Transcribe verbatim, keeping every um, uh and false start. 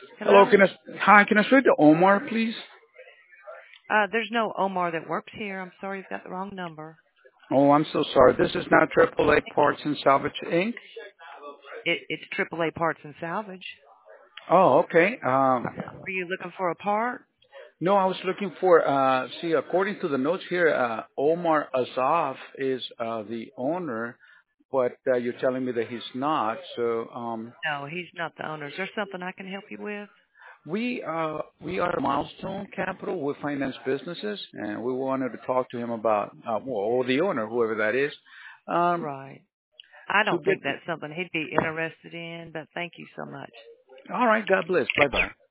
Hello, Hello? can I, hi, can I speak to Omar, please? Uh, there's no Omar that works here. I'm sorry, you've got the wrong number. Oh, I'm so sorry. This is not Triple A Parts and Salvage Incorporated. It, it's triple A Parts and Salvage. Oh, okay. Um, Are you looking for a part? no, I was looking for, uh, see, according to the notes here, uh, Omar Azaf is, uh, the owner, but, uh, you're telling me that he's not. So, um, No, he's not the owner. Is there something I can help you with? we, uh, we are Milestone Capital. We finance businesses, and we wanted to talk to him about, uh, well, or the owner, whoever that is, um, Right. I to don't get think the, that's something he'd be interested in, but thank you so much. all right, God bless. Bye-bye.